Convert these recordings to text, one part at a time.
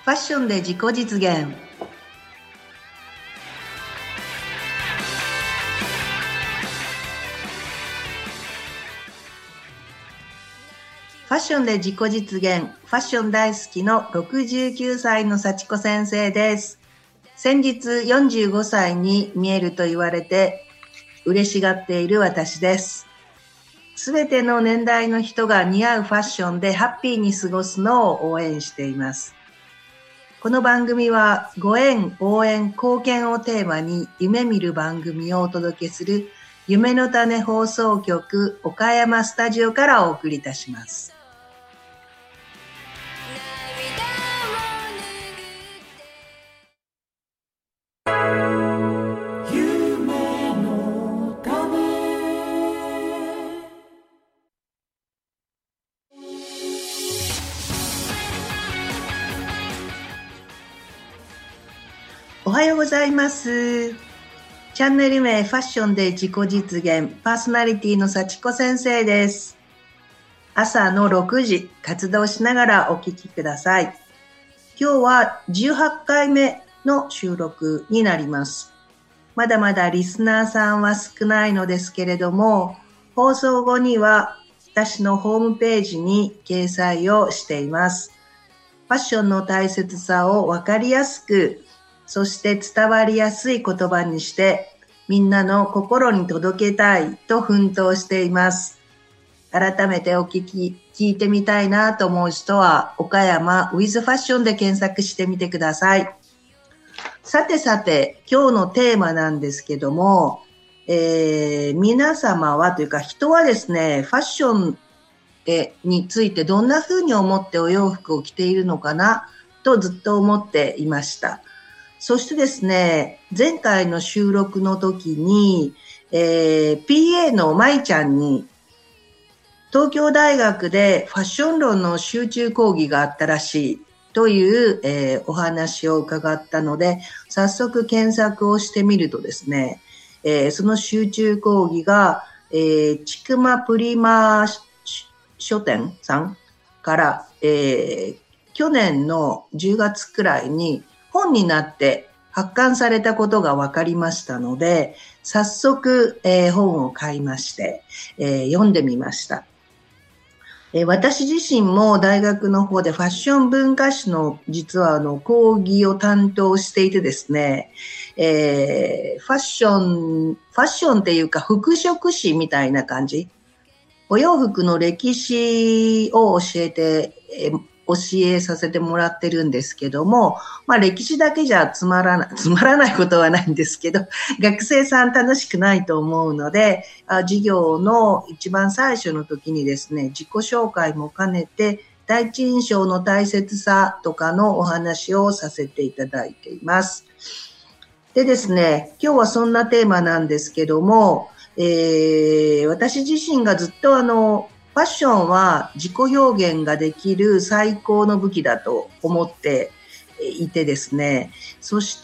ファッションで自己実現。ファッションで自己実現、ファッション大好きの69歳の幸子先生です。先日45歳に見えると言われて嬉しがっている私です。すべての年代の人が似合うファッションでハッピーに過ごすのを応援しています。この番組はご縁、応援、貢献をテーマに夢見る番組をお届けする夢の種放送局岡山スタジオからお送りいたします。おはようございます。チャンネル名ファッションで自己実現パーソナリティの幸子先生です。朝の6時活動しながらお聞きください。今日は18回目の収録になります。まだまだリスナーさんは少ないのですけれども、放送後には私のホームページに掲載をしています。ファッションの大切さをわかりやすく、そして伝わりやすい言葉にしてみんなの心に届けたいと奮闘しています。改めて聞いてみたいなと思う人は岡山 with ファッションで検索してみてください。さて今日のテーマなんですけども、皆様はというか人はですね、ファッションについてどんな風に思ってお洋服を着ているのかなとずっと思っていました。そしてですね、前回の収録の時に、PA の舞ちゃんに東京大学でファッション論の集中講義があったらしいという、お話を伺ったので、早速検索をしてみるとですね、その集中講義が、ちくまプリマ書店さんから、去年の10月くらいに本になって発刊されたことが分かりましたので、早速、本を買いまして、読んでみました。私自身も大学の方でファッション文化史の実は講義を担当していてですね、ファッションっていうか服飾史みたいな感じ。お洋服の歴史を教えさせてもらってるんですけども、歴史だけじゃつまらないことはないんですけど、学生さん楽しくないと思うので、授業の一番最初の時にですね、自己紹介も兼ねて、第一印象の大切さとかのお話をさせていただいています。でですね、今日はそんなテーマなんですけども、私自身がずっとファッションは自己表現ができる最高の武器だと思っていてですね、そして、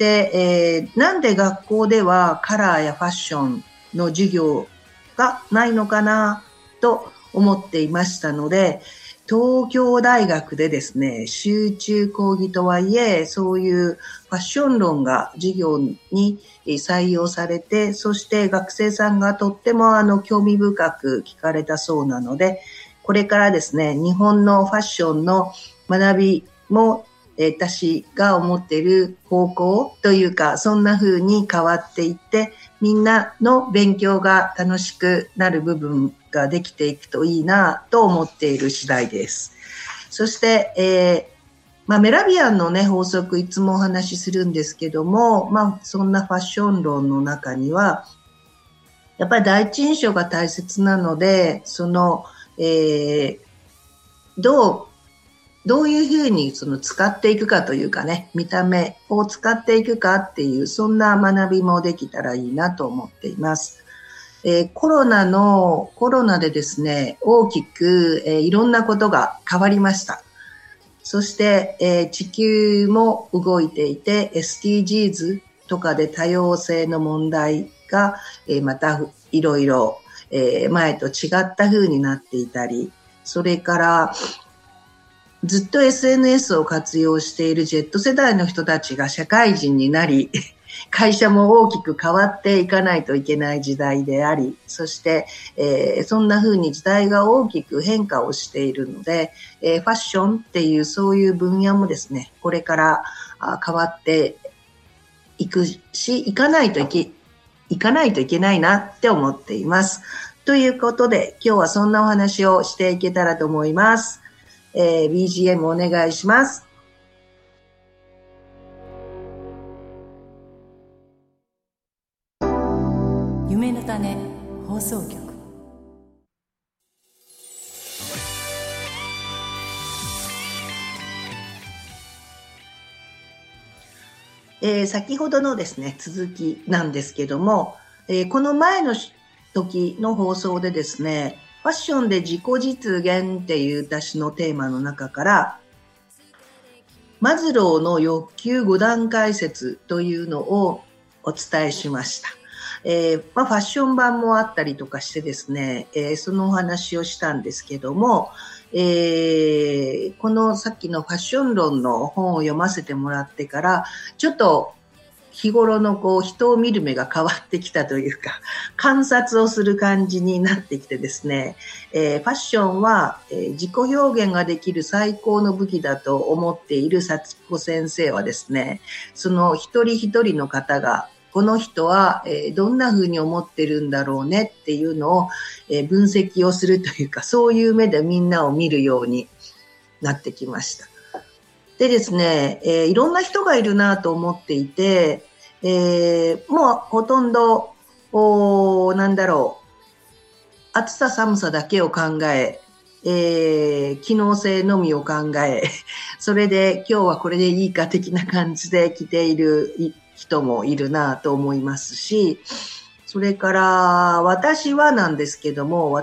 なんで学校ではカラーやファッションの授業がないのかなと思っていましたので、東京大学でですね、集中講義とはいえ、そういうファッション論が授業に採用されて、そして学生さんがとっても興味深く聞かれたそうなので、これからですね、日本のファッションの学びも、私が思っている方向というか、そんな風に変わっていって、みんなの勉強が楽しくなる部分ができていくといいなと思っている次第です。そして、メラビアンのね、法則いつもお話しするんですけども、そんなファッション論の中には、やっぱり第一印象が大切なので、どういうふうに使っていくかというかね、見た目を使っていくかっていう、そんな学びもできたらいいなと思っています。コロナでですね、大きく、いろんなことが変わりました。そして、地球も動いていて、SDGs とかで多様性の問題が、またいろいろ、前と違った風になっていたり、それからずっと SNS を活用している Z 世代の人たちが社会人になり、会社も大きく変わっていかないといけない時代であり、そして、そんな風に時代が大きく変化をしているので、ファッションっていうそういう分野もですね、これから変わっていくし、行かないといけないなって思っています。ということで、今日はそんなお話をしていけたらと思います。BGM お願いします。 夢の種放送局。 先ほどのですね、続きなんですけども、この前の時の放送でですね、ファッションで自己実現っていう私のテーマの中から、マズローの欲求5段階説というのをお伝えしました。ファッション版もあったりとかしてですね、そのお話をしたんですけども、このさっきのファッション論の本を読ませてもらってから、ちょっと日頃の人を見る目が変わってきたというか、観察をする感じになってきてですね、ファッションは、自己表現ができる最高の武器だと思っている幸子先生はですね、その一人一人の方がこの人はどんな風に思ってるんだろうねっていうのを分析をするというか、そういう目でみんなを見るようになってきました。でですね、いろんな人がいるなと思っていて、もうほとんど、暑さ寒さだけを考え、機能性のみを考え、それで今日はこれでいいか的な感じで着ている人もいるなと思いますし、それから私はなんですけども、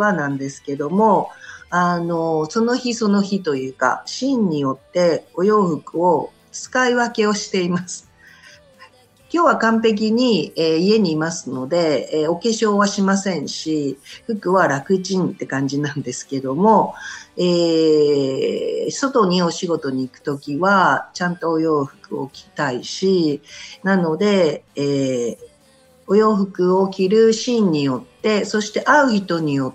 その日その日というか、シーンによってお洋服を使い分けをしています。今日は完璧に、家にいますので、お化粧はしませんし、服は楽ちんって感じなんですけども、外にお仕事に行くときはちゃんとお洋服を着たいし、なので、お洋服を着るシーンによって、そして会う人によって、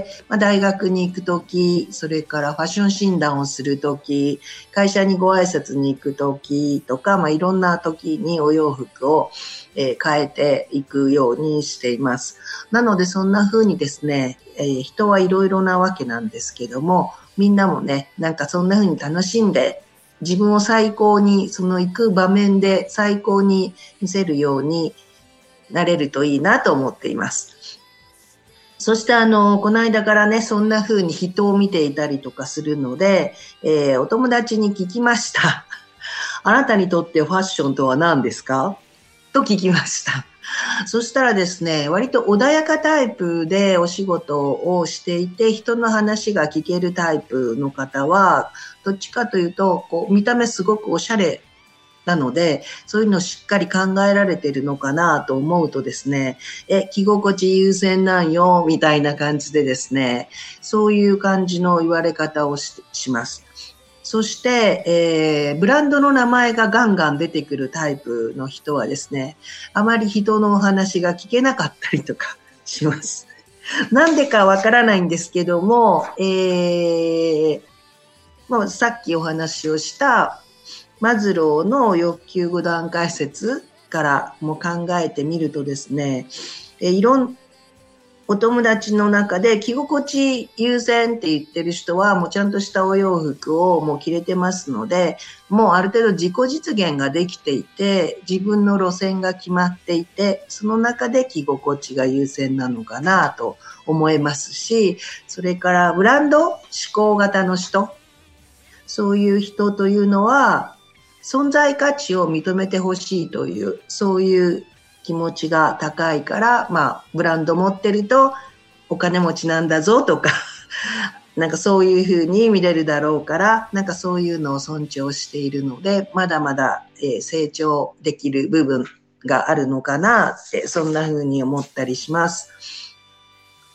大学に行くとき、それからファッション診断をするとき、会社にご挨拶に行くときとか、いろんなときにお洋服を、変えていくようにしています。なのでそんな風にですね、人はいろいろなわけなんですけども、みんなもね、そんな風に楽しんで、自分を最高に、その行く場面で最高に見せるようになれるといいなと思っています。そしてこの間からね、そんな風に人を見ていたりとかするので、お友達に聞きました。あなたにとってファッションとは何ですか？と聞きました。そしたらですね、割と穏やかタイプでお仕事をしていて、人の話が聞けるタイプの方は、どっちかというと、見た目すごくおしゃれなので、そういうのをしっかり考えられてるのかなと思うとですね、着心地優先なんよ、みたいな感じでですね、そういう感じの言われ方をします。そして、ブランドの名前がガンガン出てくるタイプの人はですね、あまり人のお話が聞けなかったりとかします。なんでかわからないんですけども、さっきお話をしたマズローの欲求5段階説からも考えてみるとですね、お友達の中で着心地優先って言ってる人はもうちゃんとしたお洋服をもう着れてますので、もうある程度自己実現ができていて、自分の路線が決まっていて、その中で着心地が優先なのかなと思いますし、それからブランド志向型の人、そういう人というのは存在価値を認めてほしいという、そういう気持ちが高いから、ブランド持ってるとお金持ちなんだぞとか、そういうふうに見れるだろうから、そういうのを尊重しているので、まだまだ、成長できる部分があるのかなって、そんなふうに思ったりします。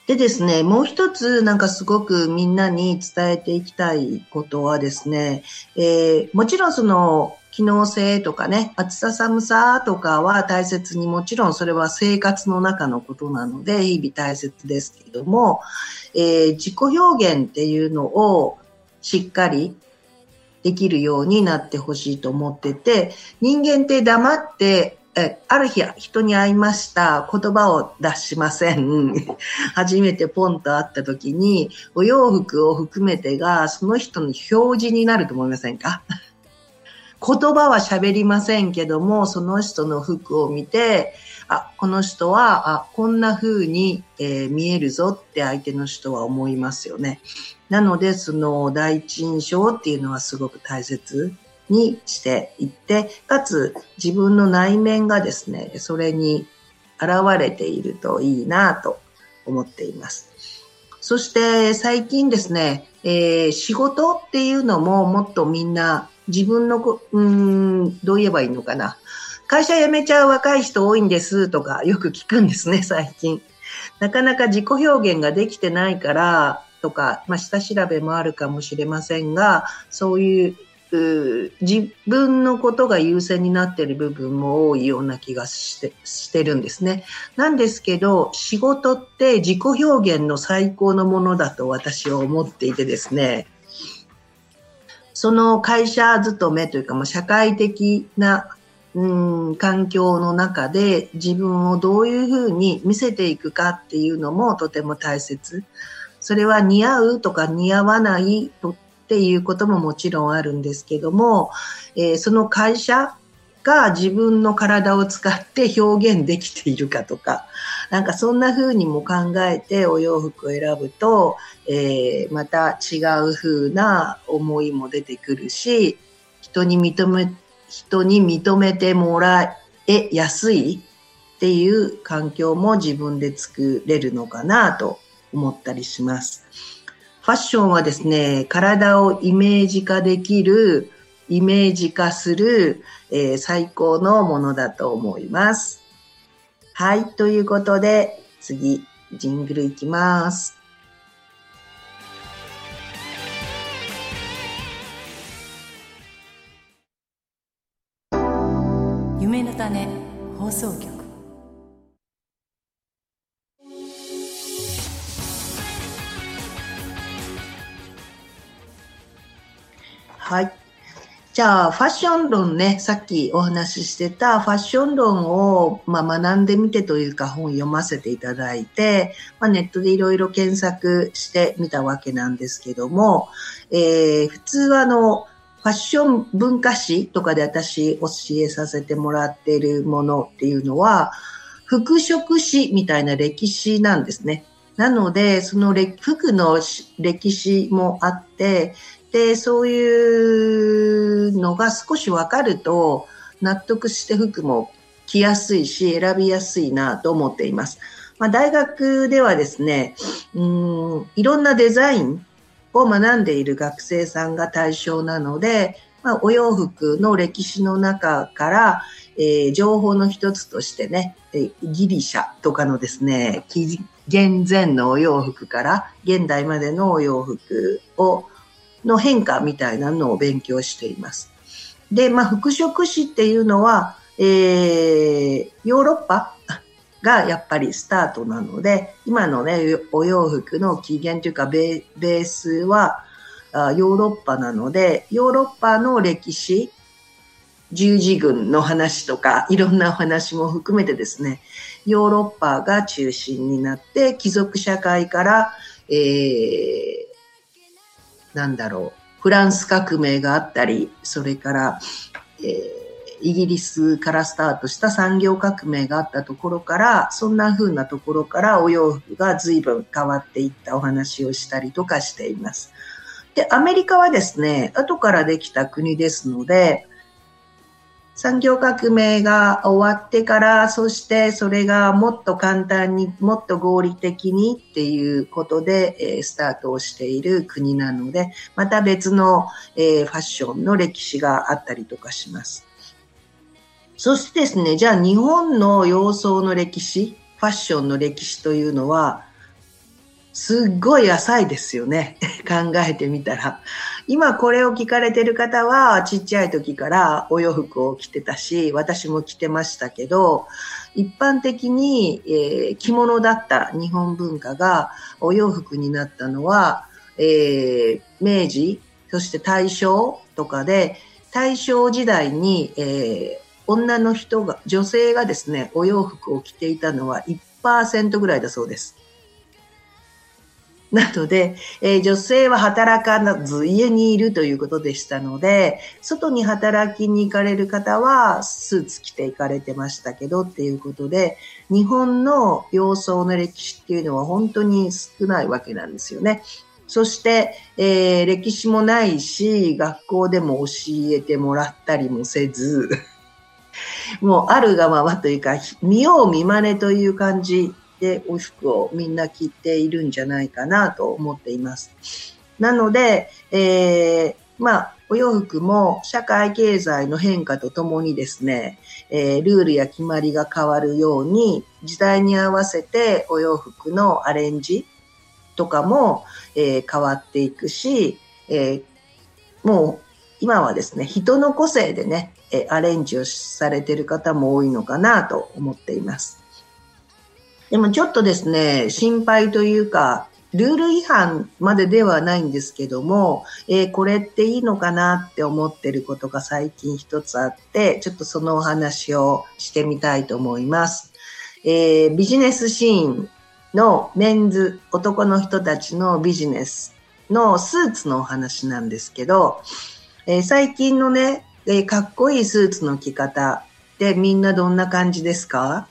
でですね、もう一つなんかすごくみんなに伝えていきたいことはですね、もちろんその機能性とかね、暑さ寒さとかは大切に、もちろんそれは生活の中のことなので日々大切ですけれども、自己表現っていうのをしっかりできるようになってほしいと思ってて、人間って黙ってある日人に会いました。言葉を出しません。初めてポンと会った時に、お洋服を含めてがその人の表示になると思いませんか？言葉は喋りませんけども、その人の服を見て、この人はこんな風に、見えるぞって相手の人は思いますよね。なのでその第一印象っていうのはすごく大切にしていって、かつ自分の内面がですね、それに現れているといいなと思っています。そして最近ですね、仕事っていうのももっとみんな自分のどう言えばいいのかな。会社辞めちゃう若い人多いんですとかよく聞くんですね、最近。なかなか自己表現ができてないからとか、下調べもあるかもしれませんが、そういう自分のことが優先になっている部分も多いような気がしてるんですね。なんですけど、仕事って自己表現の最高のものだと私は思っていてですね、その会社勤めというか、社会的な環境の中で自分をどういうふうに見せていくかっていうのもとても大切。それは似合うとか似合わないっていうことももちろんあるんですけども、その会社が自分の体を使って表現できているかとか、なんかそんな風にも考えてお洋服を選ぶと、また違う風な思いも出てくるし、人に認めてもらえやすいっていう環境も自分で作れるのかなと思ったりします。ファッションはですね、体をイメージ化できる、イメージ化する、最高のものだと思います。はい、ということで次ジングルいきます。 夢の種放送局。 はい。じゃあファッション論ね、さっきお話ししてたファッション論を、学んでみてというか本読ませていただいて、ネットでいろいろ検索してみたわけなんですけども、普通はファッション文化史とかで私教えさせてもらっているものっていうのは服飾史みたいな歴史なんですね。なのでその服の歴史もあって、でそういうのが少し分かると納得して服も着やすいし選びやすいなと思っています。大学ではですね、いろんなデザインを学んでいる学生さんが対象なので、お洋服の歴史の中から、情報の一つとしてね、ギリシャとかのですね、紀元前のお洋服から現代までのお洋服の変化みたいなのを勉強しています。で、服飾史っていうのは、ヨーロッパがやっぱりスタートなので、今のね、お洋服の起源というかベースはヨーロッパなので、ヨーロッパの歴史、十字軍の話とかいろんなお話も含めてですね、ヨーロッパが中心になって貴族社会から、フランス革命があったり、それから、イギリスからスタートした産業革命があったところから、そんな風なところからお洋服が随分変わっていったお話をしたりとかしています。で、アメリカはですね、後からできた国ですので、産業革命が終わってから、そしてそれがもっと簡単に、もっと合理的にっていうことで、スタートをしている国なので、また別の、ファッションの歴史があったりとかします。そしてですね、じゃあ日本の洋装の歴史、ファッションの歴史というのは、 すっごい浅いですよね。考えてみたら。今これを聞かれてる方は、ちっちゃい時からお洋服を着てたし、私も着てましたけど、一般的に、着物だった日本文化がお洋服になったのは、明治、そして大正とかで、大正時代に、女の人が、女性がですね、お洋服を着ていたのは 1% ぐらいだそうです。なので、女性は働かず家にいるということでしたので、外に働きに行かれる方はスーツ着て行かれてましたけどっていうことで、日本の洋装の歴史っていうのは本当に少ないわけなんですよね。そして、歴史もないし、学校でも教えてもらったりもせず、もうあるがままというか、見よう見まねという感じでお服をみんな着ているんじゃないかなと思っています。なので、お洋服も社会経済の変化とともにですね、ルールや決まりが変わるように、時代に合わせてお洋服のアレンジとかも、変わっていくし、もう今はですね、人の個性でね、アレンジをされている方も多いのかなと思っています。でもちょっとですね、心配というか、ルール違反までではないんですけども、これっていいのかなって思ってることが最近一つあって、ちょっとそのお話をしてみたいと思います。ビジネスシーンのメンズ、男の人たちのビジネスのスーツのお話なんですけど、最近のね、かっこいいスーツの着方ってみんなどんな感じですか？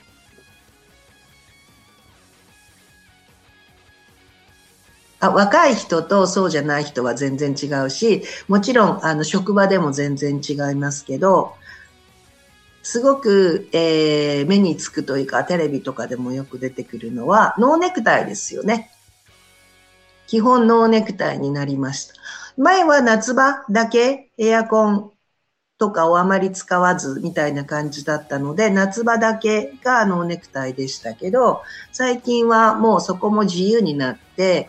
若い人とそうじゃない人は全然違うし、もちろん職場でも全然違いますけど、すごく、目につくというかテレビとかでもよく出てくるのはノーネクタイですよね。基本ノーネクタイになりました。前は夏場だけエアコンとかをあまり使わずみたいな感じだったので、夏場だけがノーネクタイでしたけど、最近はもうそこも自由になって、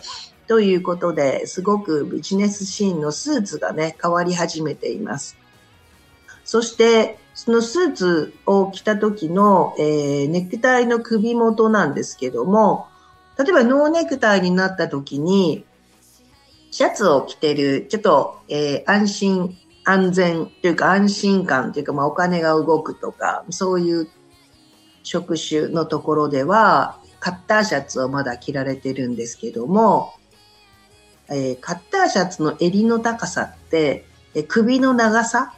ということで、すごくビジネスシーンのスーツがね、変わり始めています。そして、そのスーツを着た時の、ネクタイの首元なんですけども、例えばノーネクタイになった時に、シャツを着てる、ちょっと、安心、安全というか安心感というか、お金が動くとか、そういう職種のところでは、カッターシャツをまだ着られてるんですけども、カッターシャツの襟の高さって、首の長さ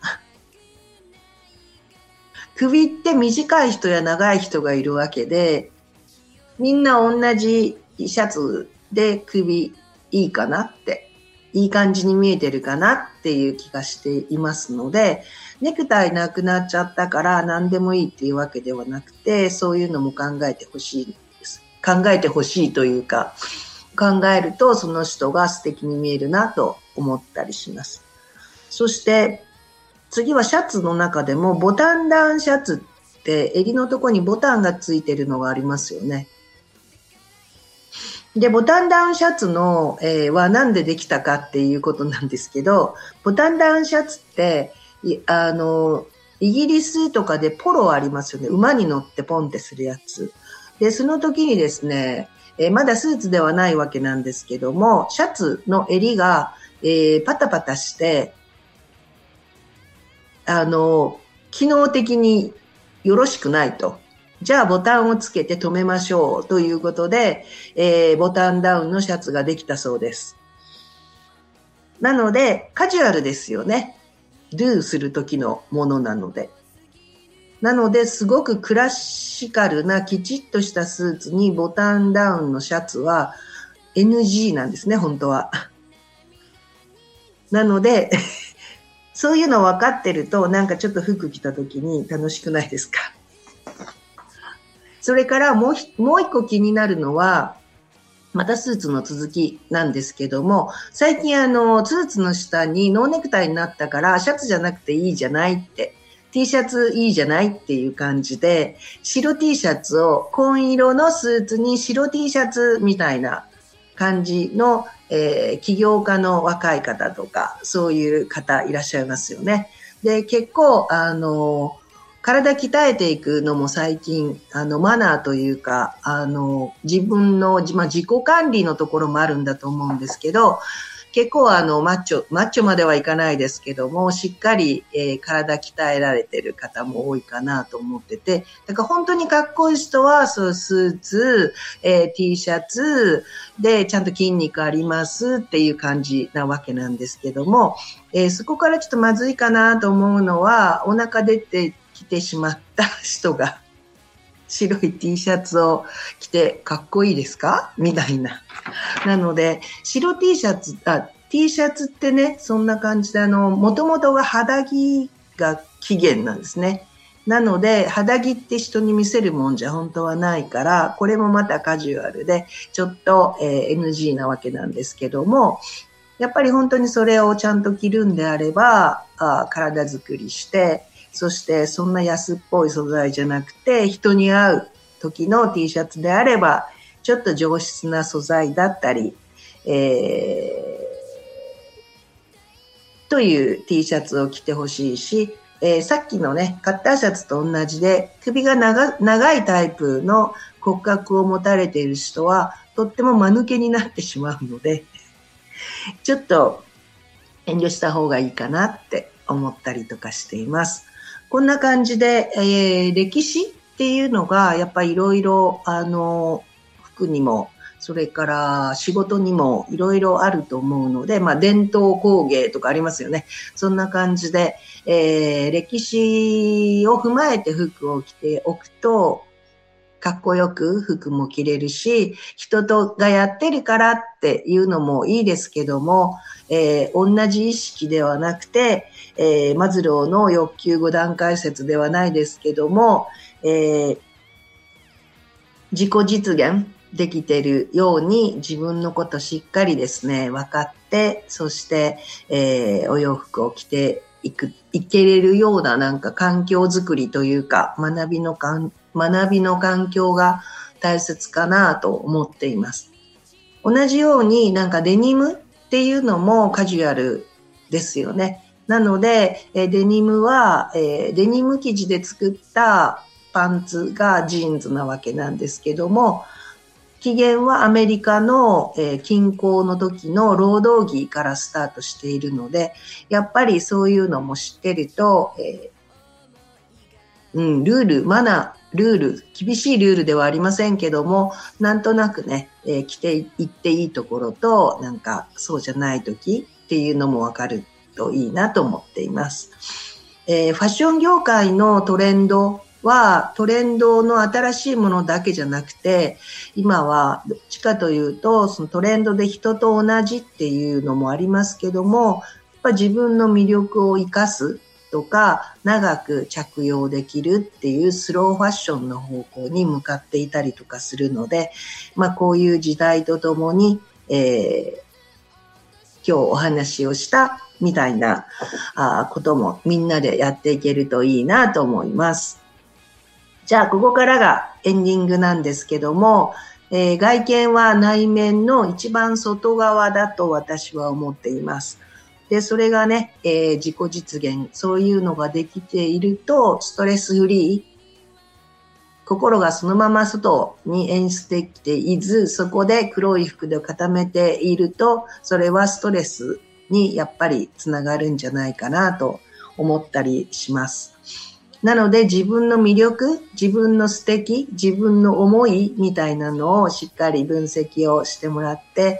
首って短い人や長い人がいるわけで、みんな同じシャツで首いいかなって、いい感じに見えてるかなっていう気がしていますので、ネクタイなくなっちゃったから何でもいいっていうわけではなくて、そういうのも考えてほしいです。考えてほしいというか、考えるとその人が素敵に見えるなと思ったりします。そして次はシャツの中でもボタンダウンシャツって襟のところにボタンがついてるのがありますよね。で、ボタンダウンシャツの、はなんでできたかっていうことなんですけど、ボタンダウンシャツってイギリスとかでポロありますよね。馬に乗ってポンってするやつ。で、その時にですね、まだスーツではないわけなんですけども、シャツの襟が、パタパタして、機能的によろしくないと。じゃあボタンをつけて止めましょうということで、ボタンダウンのシャツができたそうです。なので、カジュアルですよね。do する時のものなので。なので、すごくクラシカルなきちっとしたスーツにボタンダウンのシャツは NG なんですね、本当は。なので、そういうの分かってると、なんかちょっと服着た時に楽しくないですか？それからもう一個気になるのは、またスーツの続きなんですけども、最近スーツの下にノーネクタイになったから、シャツじゃなくていいじゃないって、T シャツいいじゃないっていう感じで、白 T シャツを紺色のスーツに白 T シャツみたいな感じの、起業家の若い方とか、そういう方いらっしゃいますよね。で、結構、体鍛えていくのも最近、マナーというか、自分の、自己管理のところもあるんだと思うんですけど、結構マッチョまではいかないですけども、しっかり、体鍛えられてる方も多いかなと思ってて、だから本当にかっこいい人は、そうスーツ、T シャツでちゃんと筋肉ありますっていう感じなわけなんですけども、そこからちょっとまずいかなと思うのは、お腹出てきてしまった人が、白い T シャツを着てかっこいいですかみたいな。なので、白 T シャツ、T シャツってね、そんな感じで、もともとが肌着が起源なんですね。なので、肌着って人に見せるもんじゃ本当はないから、これもまたカジュアルで、ちょっと、NG なわけなんですけども、やっぱり本当にそれをちゃんと着るんであれば、体作りして、そしてそんな安っぽい素材じゃなくて、人に合う時の T シャツであれば、ちょっと上質な素材だったり、という T シャツを着てほしいし、さっきのね、カッターシャツと同じで、首が長いタイプの骨格を持たれている人は、とっても間抜けになってしまうので、ちょっと遠慮した方がいいかなって思ったりとかしています。こんな感じで、歴史っていうのがやっぱりいろいろ服にもそれから仕事にもいろいろあると思うので、伝統工芸とかありますよね。そんな感じで、歴史を踏まえて服を着ておくとかっこよく服も着れるし、人がやってるからっていうのもいいですけども、同じ意識ではなくて、マズローの欲求5段階説ではないですけども、自己実現できているように自分のことしっかりですね、分かって、そして、お洋服を着ていけれるようななんか環境づくりというか、学びの環境が大切かなと思っています。同じようになんかデニムっていうのもカジュアルですよね。なので、デニムは、デニム生地で作ったパンツがジーンズなわけなんですけども、起源はアメリカの、近郊の時の労働着からスタートしているので、やっぱりそういうのも知ってると、ルール、厳しいルールではありませんけども、なんとなくね、着ていっていいところと、なんかそうじゃない時っていうのもわかるといいなと思っています。ファッション業界のトレンドは、トレンドの新しいものだけじゃなくて、今はどっちかというと、そのトレンドで人と同じっていうのもありますけども、やっぱ自分の魅力を生かすとか、長く着用できるっていうスローファッションの方向に向かっていたりとかするので、こういう時代とともに、今日お話をしたみたいなこともみんなでやっていけるといいなと思います。じゃあここからがエンディングなんですけども、外見は内面の一番外側だと私は思っています。で、それがね、自己実現、そういうのができているとストレスフリー、心がそのまま外に演出できていず、そこで黒い服で固めていると、それはストレスにやっぱりつながるんじゃないかなと思ったりします。なので自分の魅力、自分の素敵、自分の思いみたいなのをしっかり分析をしてもらって、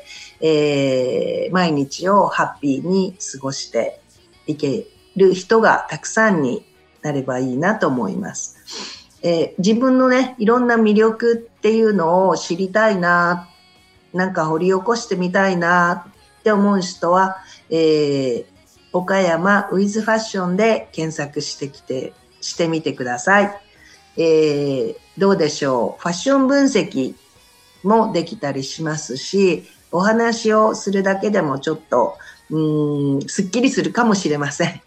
毎日をハッピーに過ごしていける人がたくさんになればいいなと思います。自分のね、いろんな魅力っていうのを知りたいな、なんか掘り起こしてみたいなって思う人は、岡山ウィズファッションで検索してみてください。どうでしょう。ファッション分析もできたりしますし、お話をするだけでもちょっと、すっきりするかもしれません。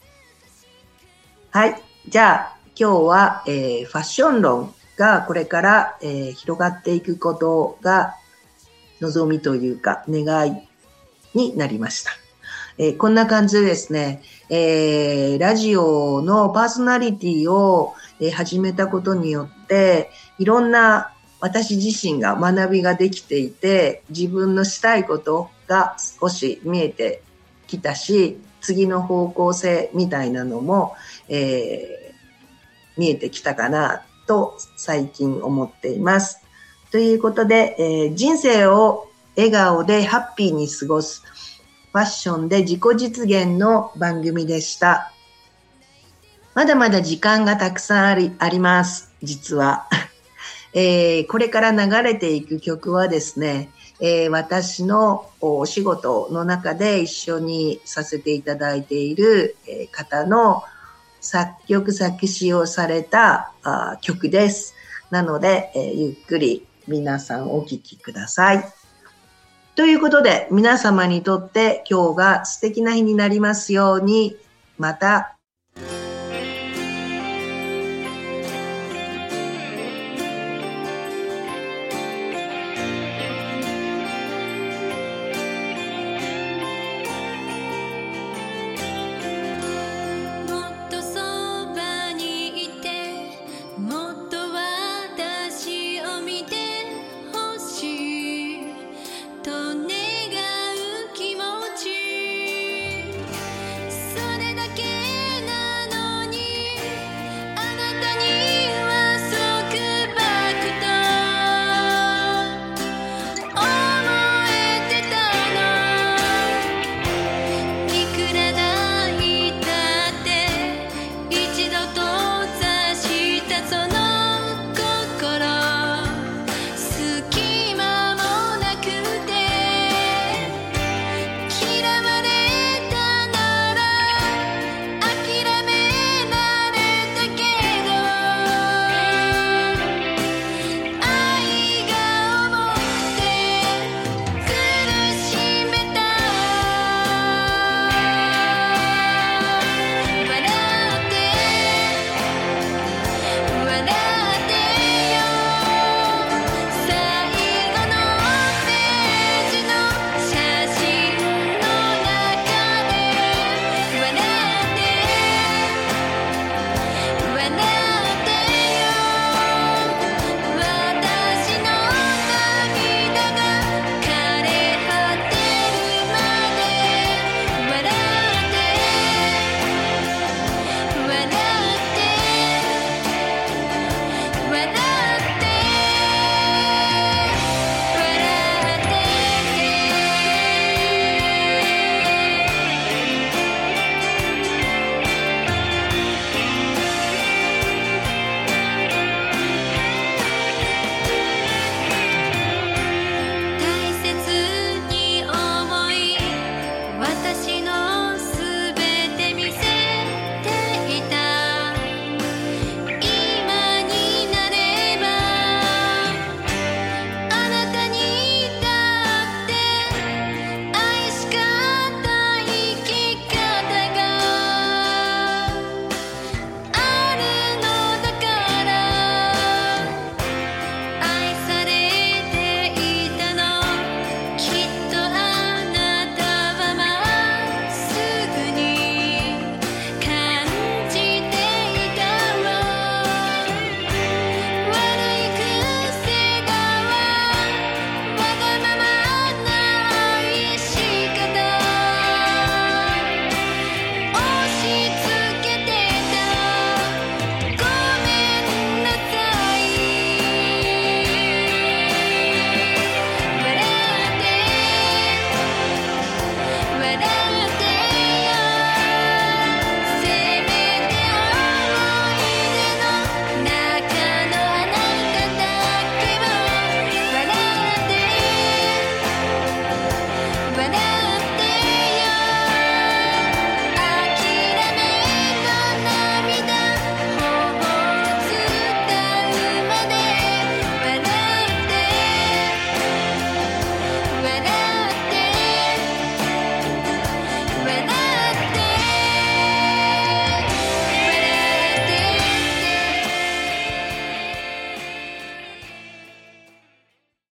はい。じゃあ、今日は、ファッション論がこれから、広がっていくことが望みというか願いになりました。こんな感じでですね、ラジオのパーソナリティを、始めたことによって、いろんな私自身が学びができていて、自分のしたいことが少し見えてきたし、次の方向性みたいなのも、見えてきたかなと最近思っています。ということで、人生を笑顔でハッピーに過ごすファッションで自己実現の番組でした。まだまだ時間がたくさんあります、実は。これから流れていく曲はですね、私のお仕事の中で一緒にさせていただいている方の作曲作詞をされた曲です。なので、ゆっくり皆さんお聴きください。ということで、皆様にとって今日が素敵な日になりますように、また